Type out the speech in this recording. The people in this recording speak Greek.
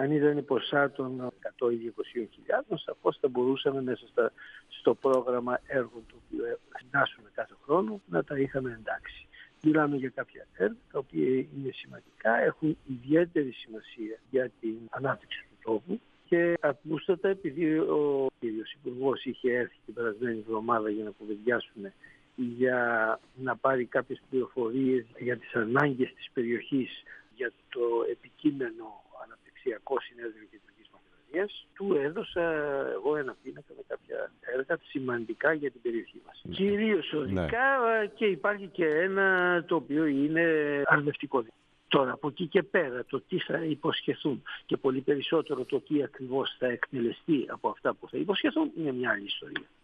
Αν ήταν ποσά των 100 ή 200.000, σαφώς θα μπορούσαμε μέσα στο πρόγραμμα έργων το οποίο συντάσσουμε κάθε χρόνο να τα είχαμε εντάξει. Μιλάμε για κάποια έργα τα οποία είναι σημαντικά, έχουν ιδιαίτερη σημασία για την ανάπτυξη του τόπου και απλούστατα επειδή ο κύριος Υπουργός είχε έρθει την περασμένη εβδομάδα για να κουβεντιάσουμε για να πάρει κάποιες πληροφορίες για τις ανάγκες της περιοχής για το επικείμενο αναπτυξιακό συνέδριο Κεντρικής Μακεδονίας, του έδωσα εγώ ένα πίνακα με κάποια έργα σημαντικά για την περιοχή μας. Κυρίως οδικά και υπάρχει και ένα το οποίο είναι αρνευτικό. Τώρα από εκεί και πέρα το τι θα υποσχεθούν και πολύ περισσότερο το τι ακριβώς θα εκτελεστεί από αυτά που θα υποσχεθούν είναι μια άλλη ιστορία.